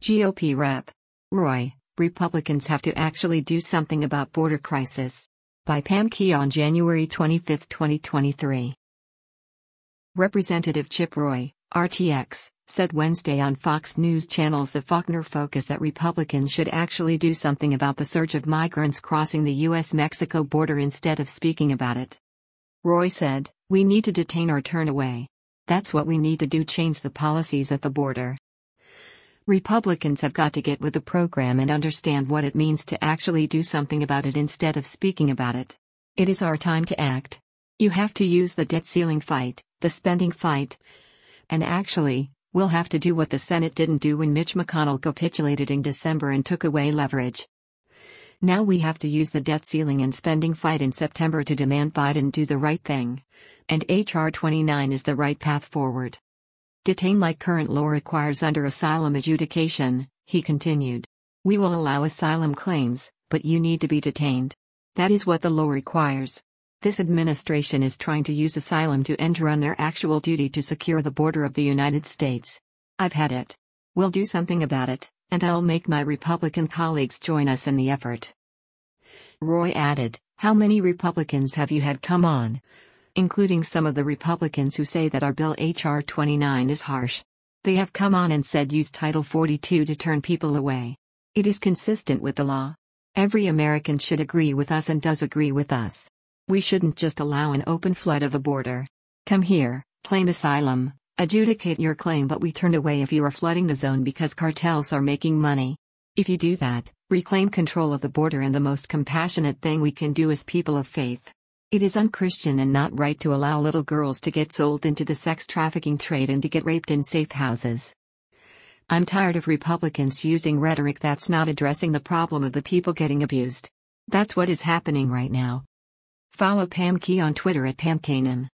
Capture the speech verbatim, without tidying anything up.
G O P Rep. Roy, Republicans have to actually do something about border crisis. By Pam Key on January twenty-fifth, twenty twenty-three. Representative Chip Roy, R T X, said Wednesday on Fox News Channel's The Faulkner Focus that Republicans should actually do something about the surge of migrants crossing the U S Mexico border instead of speaking about it. Roy said, "We need to detain or turn away. That's what we need to do, change the policies at the border. Republicans have got to get with the program and understand what it means to actually do something about it instead of speaking about it. It is our time to act. You have to use the debt ceiling fight, the spending fight. And actually, we'll have to do what the Senate didn't do when Mitch McConnell capitulated in December and took away leverage. Now we have to use the debt ceiling and spending fight in September to demand Biden do the right thing. And H R twenty-nine is the right path forward. Detain like current law requires under asylum adjudication," he continued. "We will allow asylum claims, but you need to be detained. That is what the law requires. This administration is trying to use asylum to end run their actual duty to secure the border of the United States. I've had it. We'll do something about it, and I'll make my Republican colleagues join us in the effort." Roy added, "How many Republicans have you had come on? Including some of the Republicans who say that our bill H R twenty-nine is harsh. They have come on and said use Title forty-two to turn people away. It is consistent with the law. Every American should agree with us and does agree with us. We shouldn't just allow an open flood of the border. Come here, claim asylum, adjudicate your claim, but we turn away if you are flooding the zone because cartels are making money. If you do that, reclaim control of the border, and the most compassionate thing we can do as people of faith. It is unchristian and not right to allow little girls to get sold into the sex trafficking trade and to get raped in safe houses. I'm tired of Republicans using rhetoric that's not addressing the problem of the people getting abused. That's what is happening right now." Follow Pam Key on Twitter at Pam Kanan.